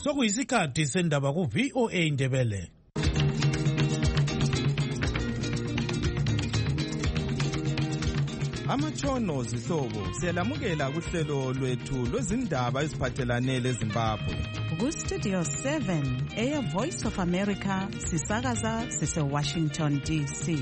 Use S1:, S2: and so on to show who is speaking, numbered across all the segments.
S1: Sokuyisikhathi sendaba ku-VOA Indebele.
S2: Amatshono zihlobo siyalamukela kuhlelo lwethu lwezindaba eziphathelane leZimbabwe.
S3: Ku-Studio 7 Air Voice of America sisakaza sise-Washington DC.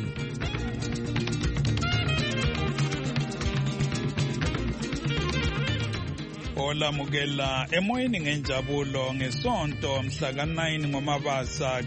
S4: Olamukela emoyeni ngenjabulo ngesonto mhla ka-9 ngoMabasa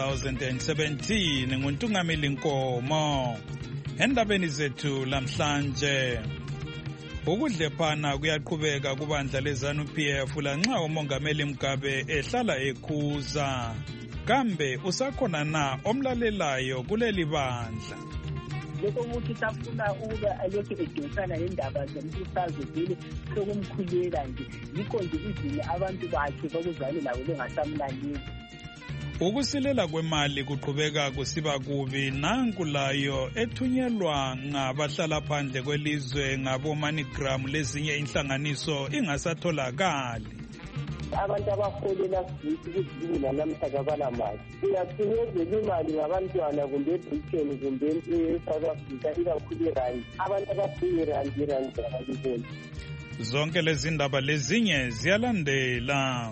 S4: 2017 nguNtungameli Nkomo. Endabeni zethu lamhlanje, ukudlephana kuyaqhubeka kubandla leZANU-PF lanxa umongameli Mugabe ehlala ekhuza. Kambe usakhona na omlalelayo kuleli bandla?
S5: Lokho ukuthi safuna ukuba alokhu edonsana nendaba zombusazo vele sokumkhulela nje, yikho nje izini abantu bakhe bakuzane lawo bengasamlaleli.
S4: Ukusilela kwemali kuqhubeka kusiba kubi, nanku layo ethunyelwa ngabahlala phandle kwelizwe ngabo-MoneyGram lezinye inhlanganiso ingasatholakali.
S5: Abantu abaholela ukuthi namhla kabalamali. Uyathunyezela imali ngabantwana kumbe eBritain kumbe eSouth Africa ikakhulu irandi. Abantu abafuna irandi abaziboni.
S4: Zonke lezi ndaba lezinye ziyalandela.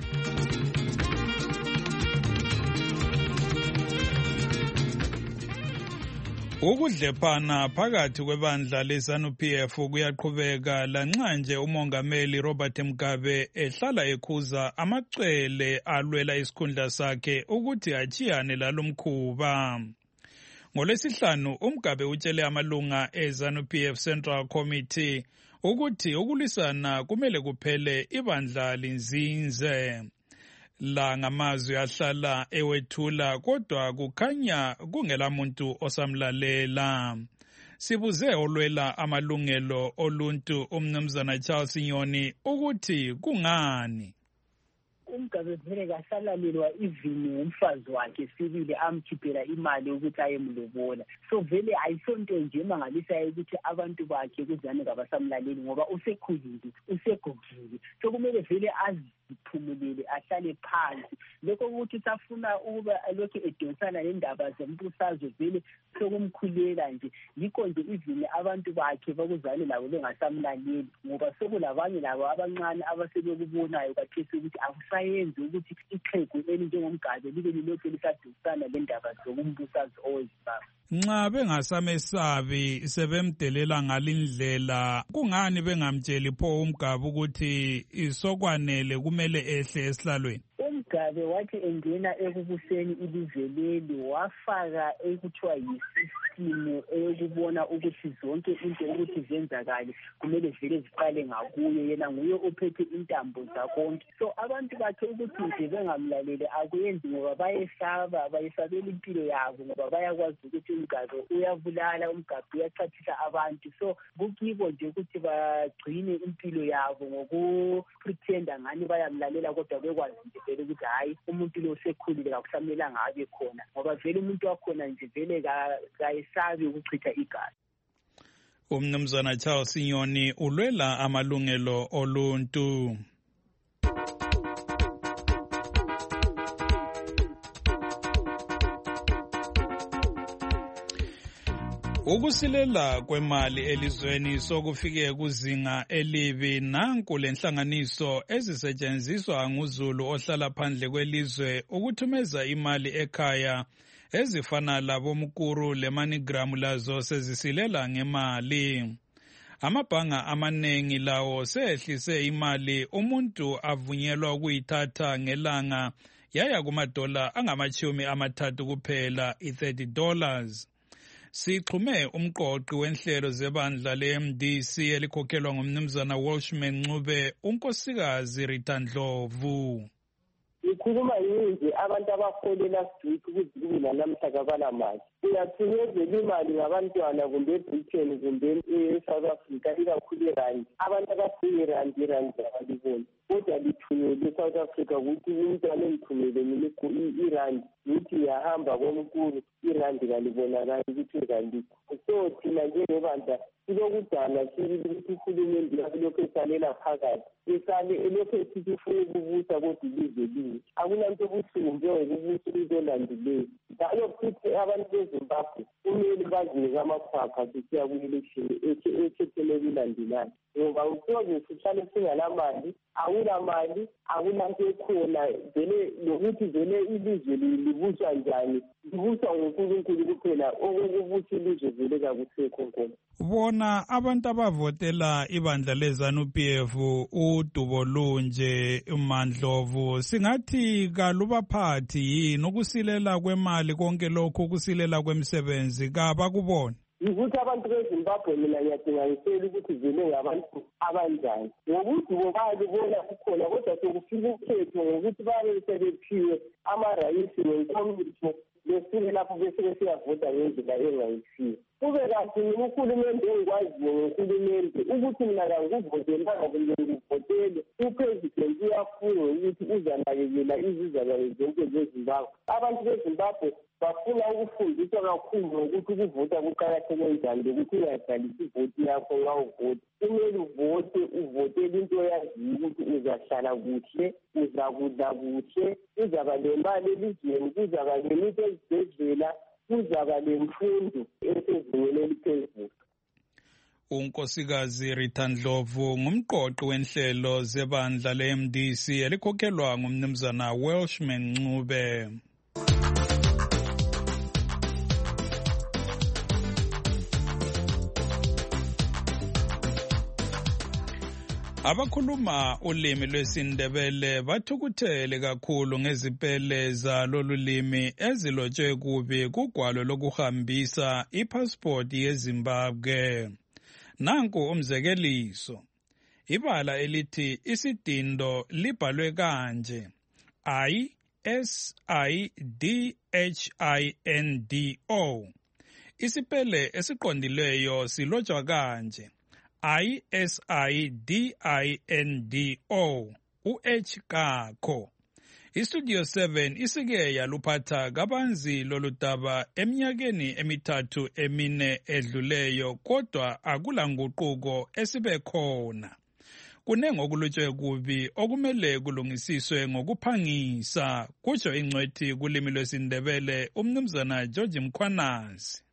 S4: Ukudlephana phakathi kwebandla leZANU-PF kuyaqhubeka lanxa nje umongameli Robert Mugabe ehlala ekhuza amacwele alwela isikhundla sakhe ukuthi achiyane lalomkhuba. NgoLwesihlanu uMugabe utshele amalunga eZANU-PF Central Committee ukuthi ukulwisana kumele kuphele ibandla linzinze. La ngamazwi ahlala ewethula kodwa kukhanya kungela muntu osamlalela. Sibuze olwela amalungelo oluntu umnumzana Charles Nyoni ukuthi kungani.
S5: uMgabe vele kasalalelwa ivini ngumfazi wakhe sibili amkhiphela imali ukuthi ayemlobola. So vele ayisonto nje emangalisayo ukuthi abantu bakhe kuzane kabasamlaleli ngoba usekhulile, usegogile. So kumele vele aziphumulele ahlale phansi. Lokho ukuthi safuna ukuba alokhu edonsana nendaba zombusazwe vele sokumkhulela nje, yikho nje ivini abantu bakhe bakuzane lawo bengasamlaleli ngoba sokulabanye labo abancane abasebekubonayo kathesi ukuthi akusayenzi ukuthi iqhegu elinjengoMgabe libe lilokhu lisadonsana lendaba zokumbusazwe oweZimbabwe.
S4: Nxa bengasamesabi sebemdelela ngalindlela, kungani bengamtsheli pho uMgabe ukuthi isokwanele kumele ehle esihlalweni?
S5: uMgabe wathi engena ekubuseni ilizwe leli wafaka ekuthiwa yisistimu eyokubona ukuthi zonke into ukuthi zenzakale kumele vele ziqale ngakuye, yena nguye ophethe intambo zakonke. So abantu bakhe ukuthi nje bengamlaleli akuyenzi ngoba bayesabela impilo yabo ngoba bayakwazi ukuthi uMgabe uyabulala, uMgabe uyachathisa abantu. So kukibo nje ukuthi bagcine impilo yabo ngokupretenda ngani bayamlalela kodwa bekwazi nje vele ukuthi hayi umuntu lo sekhulile kakusamelanga abe khona ngoba vele umuntu wakhona nje vele kayesabi ukuchitha igazi.
S4: Umnumzana Charles Nyoni ulwela amalungelo oluntu. Ukusilela kwemali elizweni sokufike kuzinga elibi, nanku lenhlanganiso ezisetshenziswa nguzulu ohlala phandle kwelizwe ukuthumeza imali ekhaya ezifana laboMukuru leMoneyGram lazo sezisilela ngemali. Amabhanga amanengi lawo sehlise imali umuntu avunyelwa ukuyithatha ngelanga yaya kumadola angama-30 kuphela, $30. Sixhume umqoqi wenhlelo zebandla le-MDC elikhokhelwa ngumnumzana Welshman Ncube, unkosikazi Rita Ndlovu.
S5: Ikhuluma yinje abantu abaholela street ukuthi namhla kabalamali. Uyathunyezela imali ngabantwana kumbe eBritain kumbe eSouth Africa ikakhulu irandi. Abantu abafuna irandi abaziboni.
S6: kodwa lithunyelwe eSouth Africa ukuthi umntwana engithumele mina irandi ukuthi yahamba komkhulu irandi kalibonakali ukuthi irandikho. So thina njengebandla silokudala sibili ukuthi uhulumende lokhu esalela phakathi elokhu esithi ufuna ukubusa kodwa ilizwe linye. Akulanto ebuhlungu njengokubusa into elandileyo. Njalo futhi abantu beZimbabwe kumele bazinike amakhwapha sisiya ku-election ekhethele kulandelayo. Ngoba usoze sihlale singalamali, akulamali, akulanto ekhona vele lokuthi vele ilizwe libuswa njani. Libuswa nguNkulunkulu kuphela, okubusa ilizwe vele kakusekho nkona.
S4: Bona abantu abavotela ibandla leZANU-PF uDubo Lunje Mandlovu singathi kalubaphathi yini ukusilela kwemali konke lokho ukusilela kwemisebenzi kabakubona?
S6: Ukuthi abantu beZimbabwe mina ngiyadinganisela ukuthi vele ngabantu abanjani. Ngokuthi bobalibona kukhona kodwa sekufika ukhetho ngokuthi babe sebephiwe amarayisi nenkomitho besuke lapho bese siyavota ngendlela engayisiyo. Kube kanti uhulumende engikwaziyo ngohulumende ukuthi mina kangikuvotelanga kumbe ngivotele upresident uyafunga ukuthi uzanakekela izizalwane zonke zeZimbabwe. Abantu beZimbabwe bafuna ukufundiswa kakhulu ngokuthi ukuvota kuqakatheke njani lokuthi ungadlalisi ivoti yakho nxa uvota. Kumele uvotele into oyaziyo ukuthi uzahlala kuhle, uzakudla kuhle, uzaba lemali elizweni, kuzaba lemithi ezibhedlela, kuzaba lemfundo esezingeni eliphezulu.
S4: uNkosikazi Rita Ndlovu ngumqoqi wenhlelo zebandla le-MDC elikhokhelwa ngumnumzana Welshman Ncube. Abakhuluma ulimi lwesiNdebele bathukuthele kakhulu ngezipele zalolu limi ezilotshwe kubi kugwalo lokuhambisa ipassport yeZimbabwe. Nanku umzekeliso. Ibala elithi isidindo libhalwe kanje. ISIDHINDO. Isipele esiqondileyo silotshwa kanje. ISIDINDO, u-H kakho. Istudio 7 isike yaluphatha kabanzi lolu daba eminyakeni emithathu emine edluleyo, kodwa akulanguquko esibe khona. Kunengi okulotshwe kubi okumele kulungisiswe ngokuphangisa, kutsho ingcwethi kulimi lwesiNdebele umnumzana George Mkhwanazi.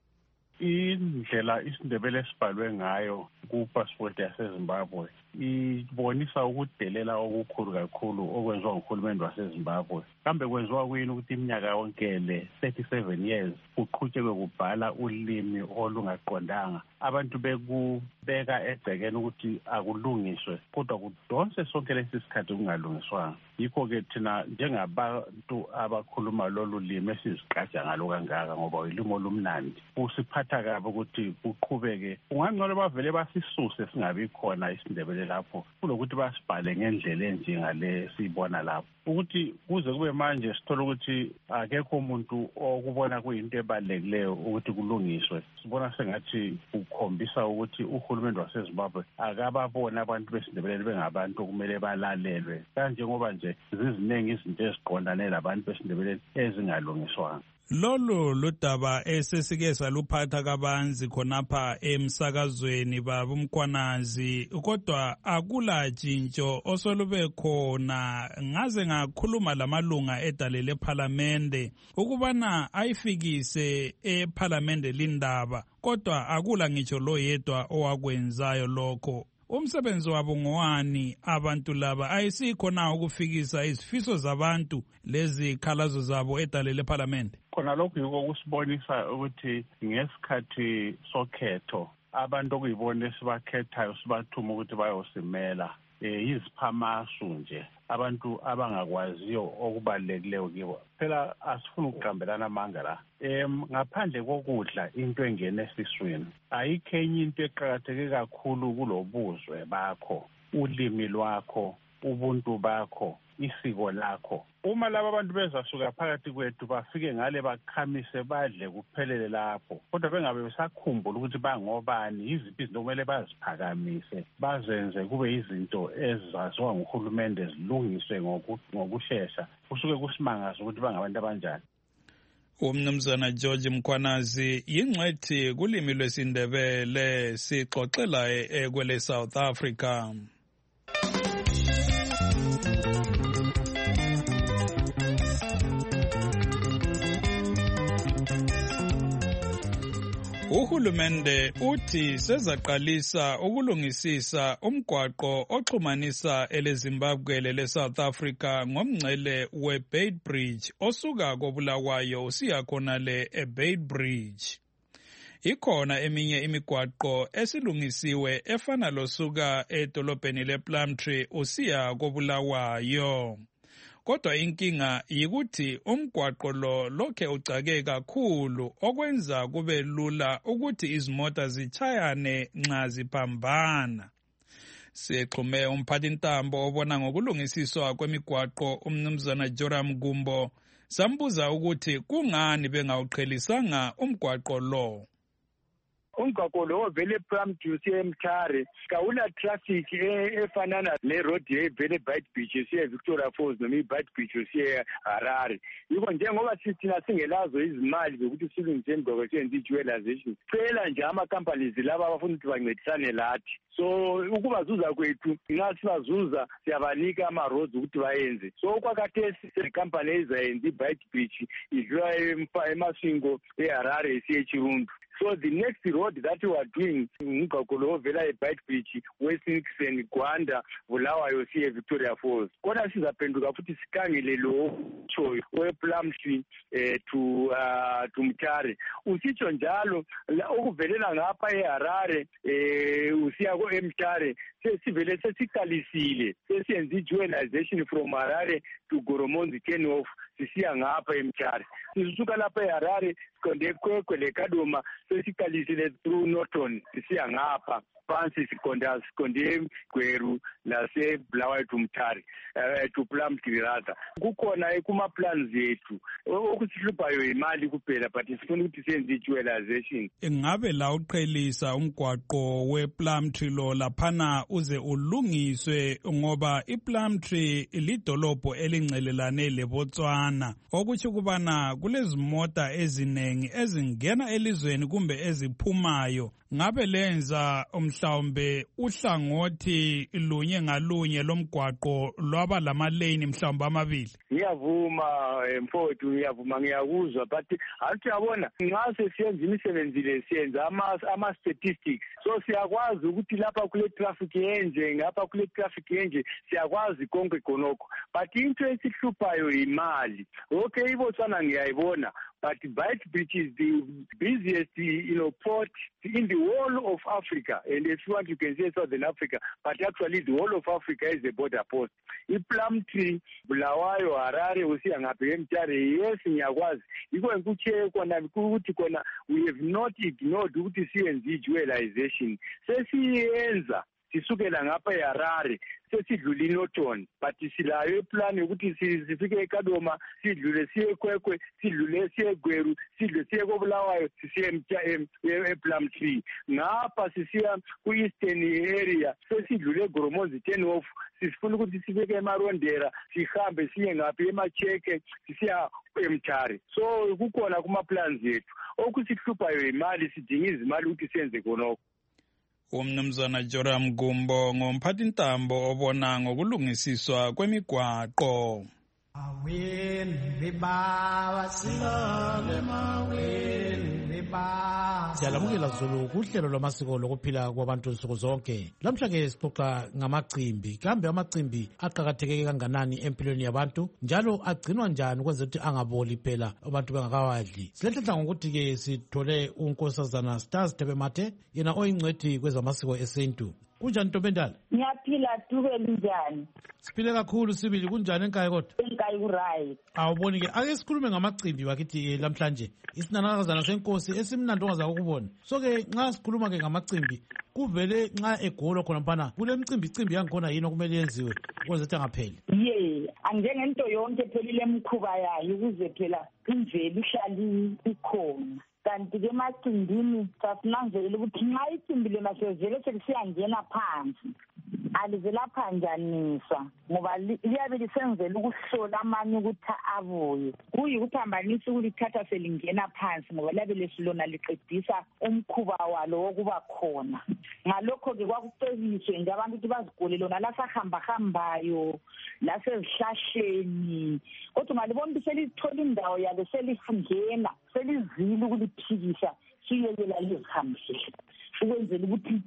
S7: Indlela isiNdebele esibhalwe ngayo ku-passport yaseZimbabwe ibonisa ukudelela okukhulu kakhulu okwenziwa nguhulumende waseZimbabwe. Kambe kwenziwa kuyini ukuthi iminyaka yonke le 37 years kuqhutshekwe kubhala ulimi olungaqondanga, abantu bekubeka egcekeni ukuthi akulungiswe, kodwa kudonse sonke lesi sikhathi kungalungiswanga. Yikho-ke thina njengabantu abakhuluma lolu limi esizigqaja ngalo kangaka ngoba ulimi olumnandi usiphatha kabi ukuthi kuqhubeke. Kungangcono bavele basisuse singabi khona isiNdebele lapho kulokuthi basibhale ngendlela enjengale siyibona lapho, ukuthi kuze kube manje sithola ukuthi akekho umuntu okubona kuyinto ebalulekileyo ukuthi kulungiswe. Sibona sengathi ukhombisa ukuthi uhulumende waseZimbabwe akababona abantu besiNdebele bengabantu okumele balalelwe, kanjengoba nje ziziningi izinto eziqondane labantu besiNdebele ezingalungiswanga.
S4: Lolu ludaba esesike saluphatha kabanzi khonapha emsakazweni baba uMkhwanazi, kodwa akula jintsho osolube khona. Ngaze ngakhuluma lamalunga edale lephalamende ukubana ayifikise ephalamende lindaba, kodwa akula ngitsho lo yedwa owakwenzayo lokho. Umsebenzi wabo ngowani abantu laba? Ayisikho na ukufikisa izifiso zabantu lezi khalazo zabo edale lephalamende?
S7: Khona lokhu yiko kusibonisa ukuthi ngesikhathi sokhetho abantu okuyibona esibakhethayo sibathuma ukuthi bayosimela yiziphamasu nje, abantu abangakwaziyo okubalulekileyo kibo. Phela asifuni ukuqambelana amanga la. Ngaphandle kokudla into engene esiswini, ayikho enye into eqakatheke kakhulu kulobuzwe bakho, ulimi lwakho, ubuntu bakho, isiko lakho. Uma laba abantu bezasuka phakathi kwethu bafike ngale bakhamise badle kuphelele lapho, kodwa bengabe besakhumbula ukuthi bangobani, yiziphi izinto kumele baziphakamise, bazenze kube izinto ezaziwa nguhulumende zilungiswe ngokushesha, kusuke kusimangaza ukuthi bangabantu abanjani.
S4: Umnumzana George Mkhwanazi yingcwethi kulimi lwesiNdebele sixoxela kwele South Africa. Uhulumende uthi sezaqalisa ukulungisisa umgwaqo oxhumanisa eleZimbabwe leSouth Africa ngomngcele weBeitbridge osuka koBulawayo usiya khonale eBeitbridge. Ikhona eminye imigwaqo esilungisiwe efana losuka edolobheni lePlumtree usiya koBulawayo. Kodwa inkinga yikuthi umgwaqo lo lokhe ucake kakhulu okwenza kube lula ukuthi izimota zichayane nxa ziphambana. Sixhume umphathintambo obona ngokulungisiswa kwemigwaqo umnumzana Joram Gumbo sambuza ukuthi kungani bengawuqhelisanga umgwaqo lo.
S8: Umgwaqo lo vele Plumtree usiya eMtare kawula traffic efanana le-road yevele Beitbridge usiya eVictoria Falls noma iBeitbridge usiya Harare. Yiko njengoba thina singelazo izimali zokuthi silungise imigwaqo siyenze i-dualization, cela nje ama-companies laba abafuna ukuthi bancedisane lathi. So ukubazuza kwethu nxa sibazuza siyabanika ama-roads ukuthi bayenze. So okwakhathesi le-company ezayenza iBeitbridge idlula eMasingo eHarare isiya eChirundu. So the next road that we are doing umgwaqo lo ovela eBeitbridge West Nixon Gwanda Bulawayo siya Victoria Falls. Kodwa sizaphenduka futhi sikangele lo choyo wePlumtree to Mtare. Usitsho njalo okuvelela ngapha eHarare usiya eMtare sesivele sesiqalisile sesiyenza i-dualization from Harare to Goromonzi turnoff sisiya ngapha eMtare. Sisuka lapha eHarare siqonde eKwekwe leKadoma sesiqalisile through Norton sisiya ngapha phansi siqonde Gweru laseBulawayo to Mtare to Plumtree rather. Kukhona kuma-plans ethu okusihluphayo imali kuphela but sifuna ukuthi senze i-dualization.
S4: Ngabe la uqhelisa umgwaqo wePlumtree lo laphana uze ulungiswe ngoba iPlumtree lidolobho elingcelelane leBotswana okuthi kubana kulezimota ezinengi ezingena elizweni kumbe eziphumayo. Ngabe lenza mhlawumbe uhlangothi lunye ngalunye lomgwaqo lwaba lamalane mhlawumbe amabili?
S8: Ngiyavuma mfowethu, ngiyakuzwa but athi yabona nxa sesiyenza imisebenzi le siyenza ama-statistics, so siyakwazi ukuthi lapha kule traffic enje ngapha kule traffic enje siyakwazi konke khonokho, but into esihluphayo imali. Okay, iBotswana ngiyayibona, but Beitbridge is the busiest, port in the whole of Africa, and if you want, you can say Southern Africa, but actually the whole of Africa is a border post. iPlumtree, Bulawayo, Harare, usiya ngapha eMtare, yes ngiyakwazi. Yiko ngikuche kona ukuthi kona we have not ignored ukuthi siyenze i-dualization. Sesiyenza sisukela ngapha eHarare sesidlula iNorton, but silayo iplan yokuthi sifike eKadoma sidlule siye eKwekwe sidlule siye eGweru sidlule siye koBulawayo sisiye ePlumtree ngapha sisiya ku-eastern area sesidlule eGoromonzi turnoff sifuna ukuthi sifike eMarondera sihambe siye ngaphi eMacheke sisiya eMtare. So kukhona kuma-plans ethu okusihluphayo imali, sidinga izimali ukuthi senze khonokho.
S4: Umnumzana Joram Gumbo ngomphathintambo obona ngokulungisiswa kwemigwaqo.
S1: Siyalamukela Zulu kuhlelo lwamasiko lokuphila kwabantu nsuku zonke. Lamhla-ke sixoxa ngamacimbi. Kambe amacimbi aqakatheke kanganani empilweni yabantu njalo agcinwa njani ukwenzela ukuthi angaboli phela abantu bengakawadli. Silenhlanhla ngokuthi-ke sithole unkosazana Stars Tebemathe, yena oyingcwethi kwezamasiko esintu. kunjani Ntombendala?
S9: Ngiyaphila Dube, njani?
S1: Siphile kakhulu Sibili, kunjani eNkayi kodwa?
S9: eNkayi right.
S1: Awuboni ke ake sikhulume ngamacimbi bakithi lamhlanje. Isinanakazana senkosi esimnandi ongaza ukubona. So ke nxa sikhuluma ke ngamacimbi kuvele nxa egolwa khona mphana kule mcimbi yangikhona yini okumele yenziwe ukuze angapheli.
S9: Njengento yonke phelile emkhuba yayo ukuze phela imvelo ihlali ikhona. Kanti ke emacimbini sasinanzela ukuthi nxa icimbi lona sezele selisiyangena phansi alizela phanjanisa ngoba liyabe lisenzela ukuhlola amanye ukuthi abuye kuyikuphambanisa ukulithatha selingena phansi ngoba liyabe lesilona liqedisa umkhuba walo wokuba khona. Ngalokho-ke kwakucebiswe nje abantu ukuthi bazigole lona lasahambahambayo lasezihlahleni kodwa ungalibona ukuthi selithola indawo yalo selifungena selizile ukuliphikisa siyekela lizihambisele ukwenzela ukuthi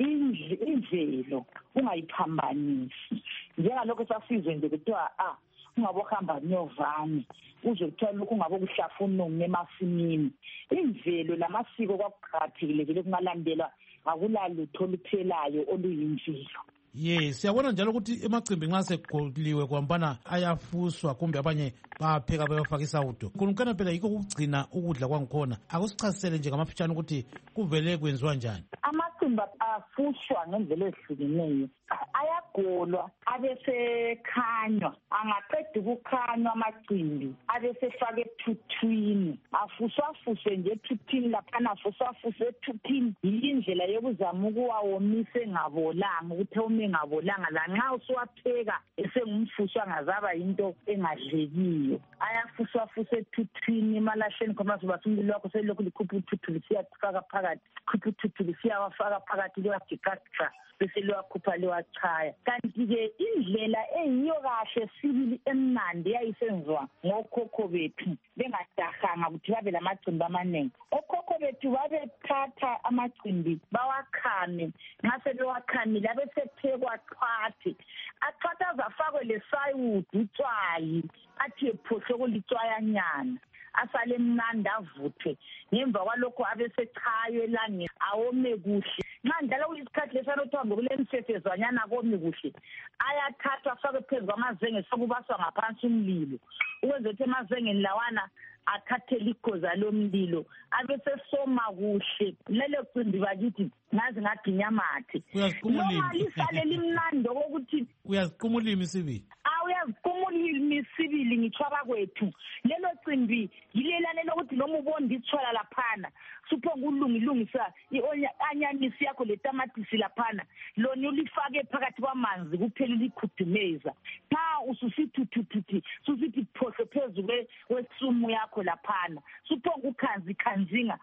S9: imvelo ungayiphambanisi. Njengalokho sasizwe nje kuthiwa ungabohamba nyovane uze kuthiwa lokhu ungabokuhlafuna emasimini. Imvelo lamasiko kwakuqakathekile vele kungalandelwa akulalutho oluphelayo oluyimvelo.
S1: Siyabona njalo ukuthi emacimbi nxa segoliwe kwampana ayafuswa kumbe abanye bayapheka bayofaka isawudo. Khulunkana phela yikho ukugcina ukudla kwangikhona. Akusichasisele nje ngamafitshane ukuthi kuvele kwenziwa njani.
S9: Amacimbi afuswa ngendlela ezihlukeneyo. Ayagolwa abesekhanywa, angaqeda ukukhanywa amacimbi abesefaka ethuthwini, afuswafuswe nje ethuthwini laphana afuswafuswe ethuthwini. Yindlela yokuzama ukuwawomisa engabolanga ukuthi ome engabolanga lanxa usuwapheka esengumfuswa angazaba yinto engadlekiyo. Ayafuswafuswa ethuthwini emalahleni khona sobathi umlilo wakho selokhu likhupha uthuthu lisiyafaka phakathi, khupha uthuthu lisiyawafaka phakathi liyajikaxa bese liwakhupha liwachaya. Kanti-ke indlela eyiyo kahle sibili emnandi yayisenziwa ngokhokho bethu bengadahanga ukuthi babe lamacimbi amaningi. Okhokho bethu babethatha amacimbi bawakhame, nxa sebewakhamile abesephekwa xhwathe, axhwathe azafakwe lesayudi utswayi athi ephohle kulitswayanyana asale mnandi avuthwe. Ngemva kwalokho abesechaywe elangeni awome kuhle. Nxa njalo kuyisikhathi lesana othambe kule msefezwanyana kome kuhle ayathathwa afakwe phezu kwamazenge sokubaswa ngaphansi umlilo ukwenzela ukuthi emazengeni lawana athathele ikhoza lomlilo abesesoma kuhle. Lelo cimbi bakithi ngazi ngaginyamathe noma lisale limnandi okokuthi
S1: uyaziquma ulimi Sibili.
S9: Uyaziquma ulimi Sibili ngitshwa bakwethu. Lelo cimbi yilelane lokuthi noma ubonda ithwala laphana suphonga ulungilungisa anyanisi yakho letamatisi laphana lona ulifake phakathi kwamanzi kuphela likhudumeza ususithuthuthi susithi phohle phezu kwesumu yakho laphana suphonga ukhanzinga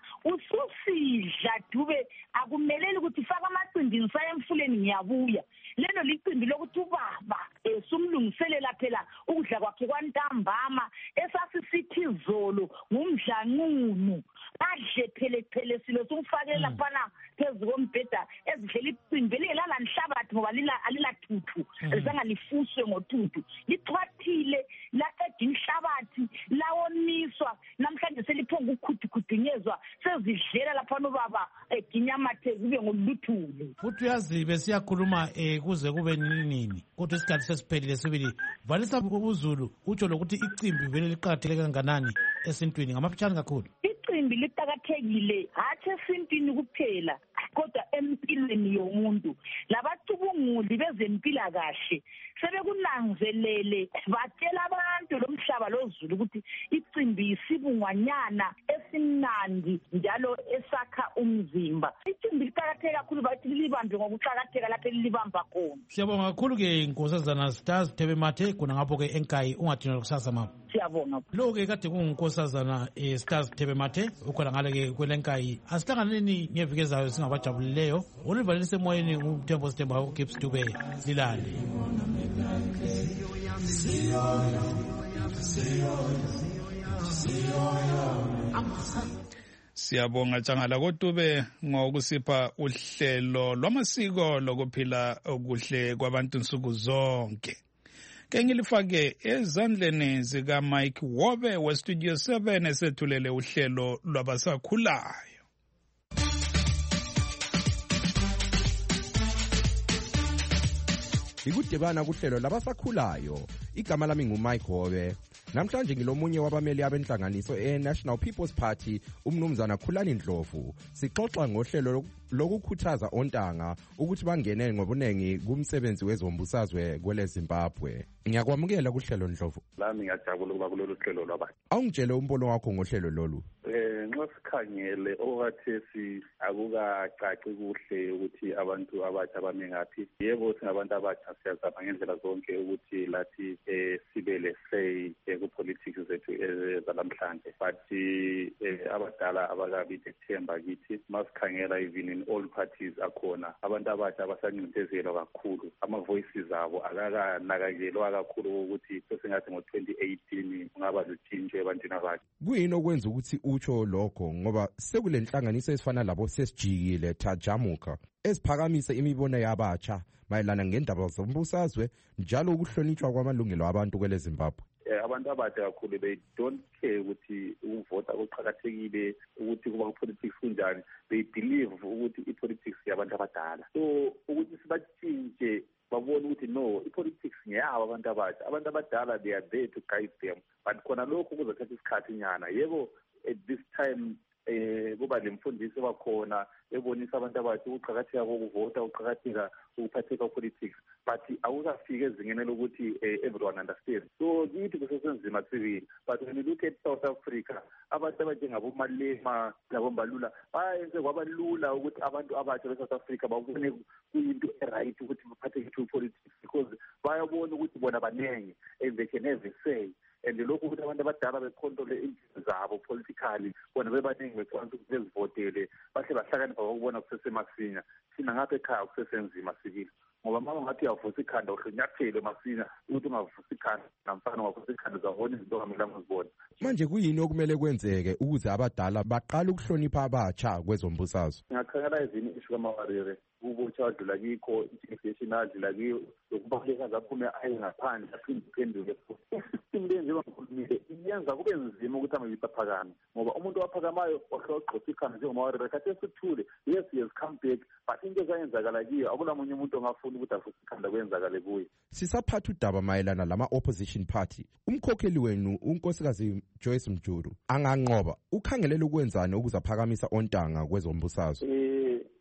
S9: ususidla Dube. Akumeleli ukuthi faka amacimbini saya emfuleni ngiyabuya. Lelo licimbi lokuthi ubaba sumlungiselela phela ukudla kwakhe kwantambama esasisithi izolo ngumdlanqunu adle phele silo sumfakela laphana phezu kombheda ezidlela icimbi elingela nhlabathi ngoba alilathuthu lisangalifuswe ngothuthu lixhwathile laqeda inhlabathi lawomiswa namhlanje seliphonga ukukhudunyezwa sezidlela laphana ubaba eginyamathe kube ngoluthuli.
S1: Futhi uyazi besiyakhuluma kuze kube nini kodwa isikhathi sesiphelile Sibili. Valisa uZulu utsho lokuthi icimbi vele liqakatheke kanganani esintwini ngamafitshane kakhulu.
S9: Icimbi liqakathekile hathi esintwini kuphela kodwa empilweni yomuntu. Labacubunguli bezempilakahle sebekunanzelele batshela abantu lomhlaba loZulu ukuthi icimbi isibungwanyana esimnandi njalo esakha umzimba. Icimbi liqakatheke kakhulu bathi libambe ngokuqakatheka lapho lilibamba khona.
S1: Siyabonga kakhulu ke Nkosazana Stars Tebemathe khona ngapho ke eNkayi ungathina kusasa mama.
S9: Siyabonga.
S1: Lo ke kade kungunkosazana Stars Tebemathe ukhona ngale ke kwelenkayi. Asihlanganeni ngeviki ezayo singabajabulileyo. Olivalise emoyeni uMthembo Sithemba uGibbs Dube lilale.
S4: Siyabonga Jangala kodube ngokusipha uhlelo lwamasiko lokuphila okuhle kwabantu nsuku zonke. Ke ngilifake ezandleni zika Mike Wobe we Studio 7 esethulele uhlelo lwabasakhulayo.
S10: ikudibana kuhlelo labasakhulayo. Igama lami nguMike Hobe. Namhlanje ngilomunye wabameli abenhlanganiso e-National People's Party, umnumzana Khulani Ndlovu. Sixoxa ngohlelo lokukhuthaza ontanga ukuthi bangene ngobunengi kumsebenzi wezombusazwe kwele Zimbabwe. Ngiyakwamukela kuhlelo Ndlovu.
S11: Lami ngiyajabula ukuba kulolu hlelo lwabantu.
S10: Awungitshele umbono wakho ngohlelo lolu.
S11: Nxa sikhangele okwathesi akukacaci kuhle ukuthi abantu abatsha bame ngaphi. Yebo singabantu abatsha siyazama ngendlela zonke ukuthi lathi sibe le-say ku-politics zethu zalamhlanje, but abadala abakabi ithemba kithi. Masikhangela even in all parties akhona abantu abatsha abasancindezelwa kakhulu, ama-voices abo akakanakakelwa kakhulu ukuthi sesingathi ngo-2018 kungaba lutshintsho ebantwini abatsha.
S10: Kuyini okwenza ukuthi utsho lokho? Ngoba sekule nhlanganiso ezifana labo sesijikile Tajamuka esiphakamise imibono yabatsha mayelana ngendaba zombusazwe njalo ukuhlonitshwa kwamalungelo abantu kwele Zimbabwe.
S11: Abantu abatsha kakhulu they don't care ukuthi ukuvota kuqhakathekile, ukuthi kuba politics kunjani. They believe ukuthi i-politics yabantu abadala, so ukuthi sibatshintshe babone ukuthi no, i-politics ngeyabo abantu abatsha. Abantu abadala they are there to guide them, but khona lokho kuzothatha isikhathi nyana. Yebo at this time kuba lemfundiso bakhona ebonisa abantu abathi ukuqhakatheka kokuvota, ukuqhakatheka ukuphatheka politics, but awukafika ezingeni lokuthi everyone understands. So kithi kusesenzima sibili, but when you look at South Africa, abantu abanjengabo Malema labo Mbalula bayenze kwaba lula ukuthi abantu abatsha be-South Africa babone kuyinto right ukuthi baphatheke to politics, because bayabona ukuthi bona banenge and they can have a say. And lokho ukuthi abantu abadala becontrol impilo zabo politically, bona bebaningi bekwanisa ukuthi bezivotele, bahle bahlakanipha bakubona kusesemasinya. Thina ngapha ekhaya kusesenzima sibili, ngoba mama ngathi uyavusa ikhanda uhlonyathele masinya ukuthi ungavusa ikhanda namfana ungavusa ikhanda uzabona izinto ongamelanga uzibone.
S10: Manje kuyini okumele kwenzeke ukuze abadala baqale ukuhlonipha abatsha kwezombusazwe?
S11: Ngingakhangela izini ishu kamawarire kubutsha wadlula kikho, i-investigation adlula kiyo, lokubaleka zaphume aye ngaphandle aphinde uphenduke. Isystem le njengoba ngikhulumile iyenza kube nzima ukuthi ama-youth aphakame, ngoba umuntu owaphakamayo wahlogqosa ikhanda njengomawarire khathi esithule, yes he has come back, but into ezayenzakala kiyo akula munye umuntu ongafuni ukuthi avuse ikhanda kwenzakale kuye.
S10: Sisaphatha udaba mayelana lama-opposition party. Umkhokheli wenu unkosikazi Joyce Mjuru anganqoba ukhangelela ukwenzani ukuze aphakamisa ontanga kwezombusazwe?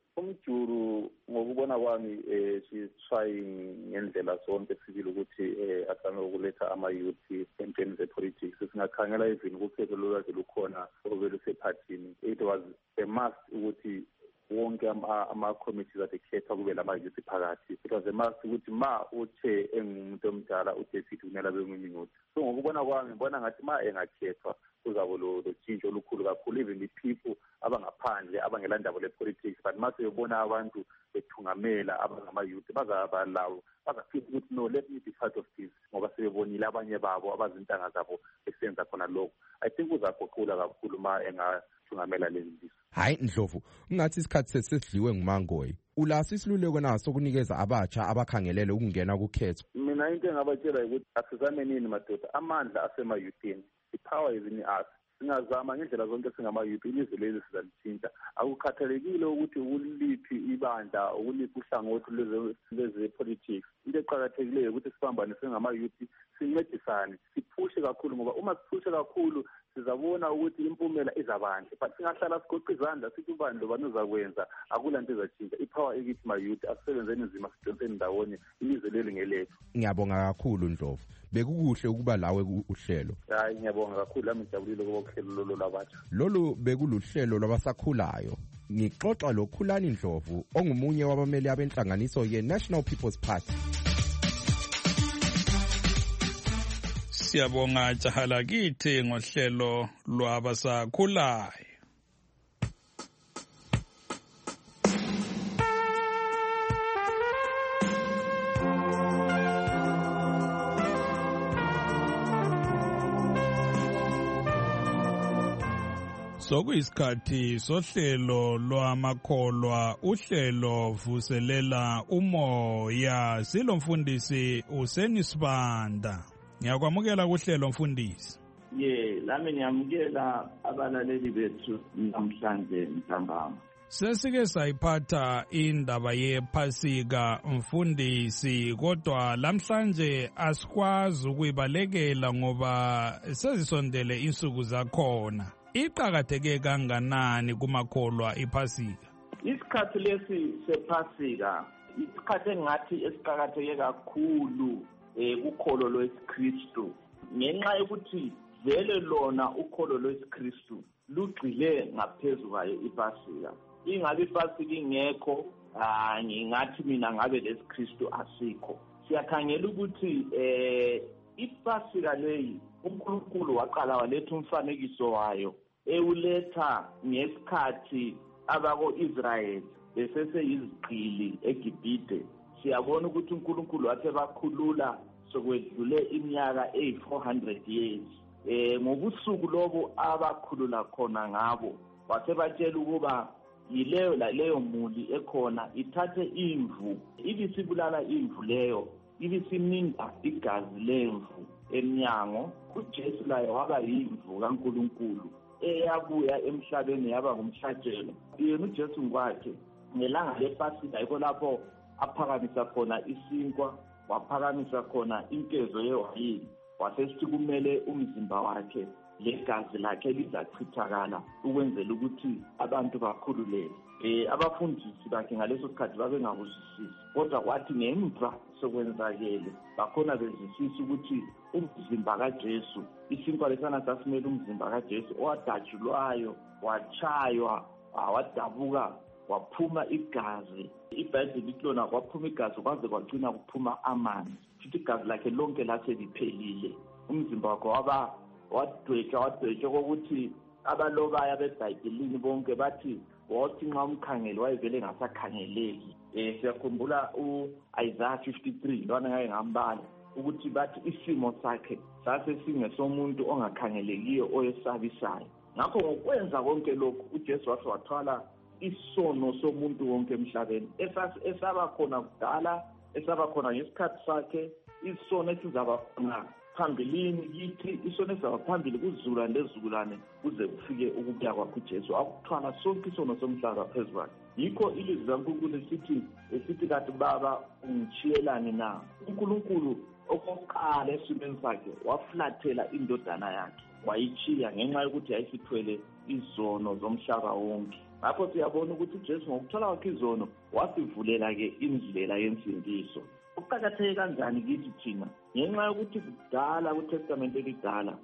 S11: Umjuru ngokubona kwami she's trying ngendlela zonke sibili ukuthi asame ukuletha ama-youth entweni ze-politics. Singakhangela even kukhetho lolwazi lukhona ovele sephathini, it was a must ukuthi wonke ama-committees adekhethwa kube lama-youth phakathi. It was a must ukuthi ma uthe engumuntu omdala udefeat kumele abe ngumnyuthi. So ngokubona kwami ngibona ngathi ma engakhethwa kuzabo lo tshintsho olukhulu kakhulu, even the people abangaphandle abangelandaba le-politics, but mase bebona abantu bethungamela abangama-youth bazabalawo bazafisa ukuthi no, let me be part of this, ngoba sebebonile abanye babo abazintanga zabo besenza khona lokho. I think uzaguqula kakhulu ma engathungamela lezi zinto.
S10: Hayi Ndlovu, ungathi isikhathi sesidliwe ngumangoyi. Ulaso isiluleko naso kunikeza abatsha abakhangelele ukungena kukhetho?
S11: Mina into engabatshela ukuthi asizame nini madoda, amandla asema-youthini, i-power is in us. Singazama ngendlela zonke singama-youth, ilizwe leli sizalithinta. Akukhathalekile ukuthi ukuliphi ibandla, ukuliphi uhlangothi leze-politics. Into eqakathekileyo ukuthi sibambane singama-youth, sincedisane, siphushe kakhulu, ngoba uma siphushe kakhulu sizabona ukuthi impumela izabandla. But singahlala sigoqa izandla sithi ubani lo bani uzakwenza, akula nto ezatshintsha. Ipower ekithi ma-youth asisebenzeni nzima, sidonseni ndawonye, ilizwe leli ngelethu.
S10: Ngiyabonga kakhulu Ndlovu, bekukuhle ukuba lawe uhlelo.
S11: Hayi ngiyabonga kakhulu, lami ngijabulile ukuba uhlelo lolu labatsha.
S10: Lolu bekuluhlelo lwabasakhulayo. Ngixoxa lo Khulani Ndlovu ongumunye wabameli abenhlanganiso ye-National People's Party.
S4: Siyabonga jahala kithi ngohlelo lwabasakhulayo. Sokuyisikhathi sohlelo lwamakholwa, uhlelo vuselela umoya. Silomfundisi uSenisibanda. Ngiyakwamukela kuhlelo mfundisi.
S12: Lami ngiyamukela abalaleli bethu namhlanje ntambama.
S4: Sesike sayiphatha indaba yePhasika mfundisi, kodwa lamhlanje asikwazi ukuyibalekela ngoba sezisondele insuku zakhona. Iqakatheke kanganani kumakholwa iPhasika?
S12: Isikhathi lesi sePhasika isikhathi engathi esiqakatheke kakhulu kukholo lwesikristu, ngenxa yokuthi vele lona ukholo lwesikristu lugxile ngaphezu kwayo iPhasika. Ingabe iPhasika ingekho, ngingathi mina ngabe lesikristu asikho. Siyakhangela ukuthi iPhasika leyi uNkulunkulu waqala waletha umfanekiso wayo ewuletha ngesikhathi abako-Israyeli beseseyizigqili eGibhite. Siyabona ukuthi uNkulunkulu wathi bakhulula sokwedlule iminyaka 400 years. Ngobusuku lobo abakhulula khona ngabo wathi batshela ukuba yileyo muli ekhona ithathe imvu, ibisibulala imvu leyo, ibisininda igazi lemvu emnyango. UJesu laye waba yimvu kaNkulunkulu eyabuya emhlabeni yaba ngumhlatshelo. Yena uJesu ngokwakhe ngelanga lePhasika yikho lapho aphakamisa khona isinkwa, waphakamisa khona inkezo yewayini, wasesithi kumele umzimba wakhe legazi lakhe lizachithakala ukwenzela ukuthi abantu bakhululeke. Abafundisi bakhe ngaleso sikhathi babengakuzwisisi, kodwa kwathi ngemva sokwenzakele bakhona bezwisisa ukuthi umzimba kaJesu, isinkwa lesana sasimele umzimba kaJesu owadatshulwayo, wachaywa, wadabuka, waphuma igazi. iBhayibheli lihlona kwaphuma igazi kwaze kwagcina kuphuma amanzi, futhi igazi lakhe lonke laseliphelile. Umzimba wakhe waba wadwetshwa kokuthi abalobayo beBhayibhelini bonke bathi wathi nxa umkhangeli wayevele ngasakhangeleki. Siyakhumbula u-Isaiah 53 lwana ngake ngambala ukuthi bathi isimo sakhe sasesingesomuntu ongakhangelekiyo oyesabisayo. Ngakho ngokwenza konke lokhu uJesu wathi wathwala isono somuntu wonke emhlabeni esaba khona kudala, esaba khona ngesikhathi sakhe, isono esizaba khona phambilini kithi, isono esizaba phambili kuzizukulwane lezizukulwane kuze kufike ukubuya kwakhe uJesu. Akuthwala sonke isono somhlaba phezu kwakhe. Yikho ilizwi laNkulunkulu esithi kathi Baba ungitshiyelani na? uNkulunkulu okokuqala esimeni sakhe wafulathela indodana yakhe, wayitshiya ngenxa yokuthi yayisithwele izono zomhlaba wonke. Ngakho siyabona ukuthi uJesu ngokuthola kwakhe izono wasivulela-ke indlela yensindiso. Kuqakatheke kanjani kithi thina? Ngenxa yokuthi kudala kuTestamente elidala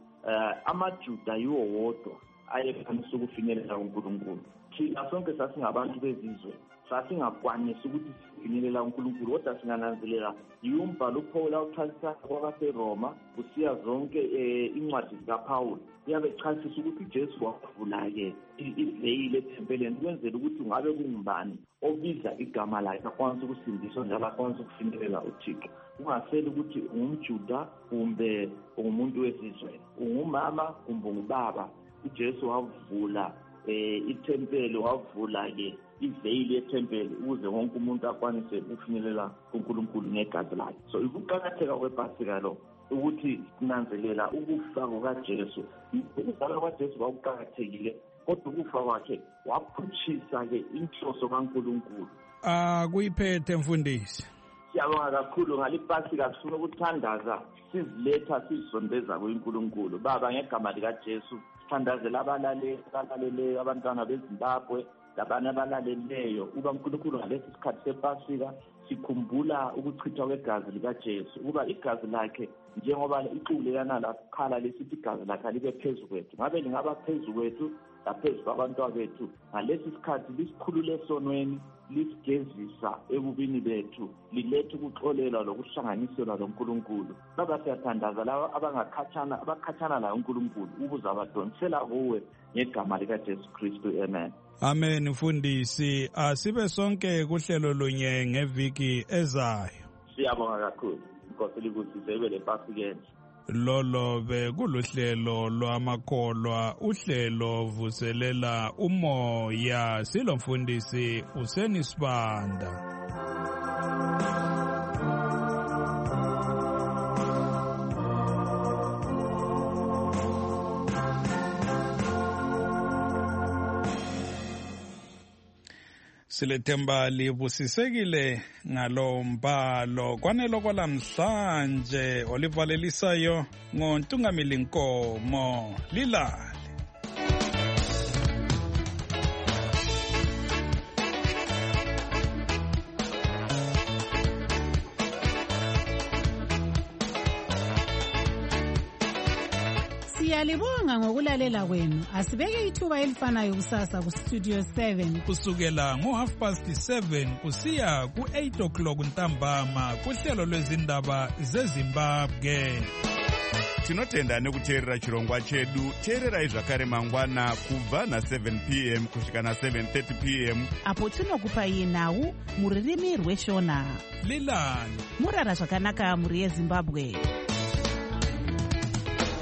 S12: amaJuda yiwo wodwa ayekwanisa ukufinyelela kuNkulunkulu. Thina sonke sasingabantu bezizwe sasingakwanisi ukuthi sifinyelela uNkulunkulu, kodwa singananzelela umbhalo uPaul awuchasisa kwabaseRoma kusiya zonke incwadi zikaPawulu uyabe echasisa ukuthi uJesu wavula-ke iveyili ethempelini ukwenzela ukuthi ungabe kungubani obiza igama lakhe akwanisa ukusindiswa njalo akwanisa ukufinyelela uThixo. Ungaseli ukuthi ungumJuda kumbe ungumuntu wesizwe, ungumama kumbe ungubaba. uJesu wavula ithempeli, wavula-ke iveyili yethempeli ukuze wonke umuntu akwanise ukufinyelela kuNkulunkulu ngegazi lakhe. So ukuqakatheka kwePhasika lo ukuthi sinanzelela ukufa kukaJesu. Ukuzalwa kwaJesu kwakuqakathekile, kodwa ukufa kwakhe waphutshisa-ke inhloso kaNkulunkulu.
S4: Kuyiphethe mfundisi.
S12: Siyabonga kakhulu ngaliPhasika, sifuna ukuthandaza siziletha sizisondeza kuNkulunkulu. Baba, ngegama likaJesu sithandazela abalaleleyo, abantwana beZimbabwe labanye abalaleleyo uba uNkulunkulu ngalesi sikhathi sePhasika sikhumbula ukuchithwa kwegazi likaJesu, ukuba igazi lakhe njengoba ixulelana lakhala lesithi igazi lakhe libe phezu kwethu, ngabe lingaba phezu kwethu laphezu kwabantwana bethu. Ngalesi sikhathi lisikhulule esonweni, lisigezisa ebubini bethu, lilethe ukuxolelwa lokuhlanganiselwa loNkulunkulu. Baba, siyathandaza laba abakhatshana layo uNkulunkulu ukuze abadonsela kuwe ngegama likaJesu Kristu, amen.
S4: Amen. Mfundisi, asibe sonke kuhlelo lunye ngeviki ezayo.
S12: Siyabonga kakhulu. Inkosi likuzise ibe lePhasika.
S4: Lolo bekuluhlelo lwamakholwa, uhlelo vuselela umoya. Silo mfundisi uSenisibanda. Silethemba libusisekile ngalo mbhalo kwanelo kwalamhlanje olivalelisayo ngoNtungamili Nkomo Lilale.
S13: Siyalibonga ngokulalela kwenu. Asibeke ithuba elifanayo kusasa ku Studio 7
S4: kusukela ngo7:30 kusiya ku8 ntambama kuhlelo lwezindaba zeZimbabwe.
S14: Tinotenda nekuteerera chirongwa chedu. Teererai zvakare mangwana kubva na7 p.m. kusvika na7:30 p.m.
S3: apo tinokupai nhau muririmi rweshona.
S4: Lilani
S3: murara zvakanaka muri yeZimbabwe.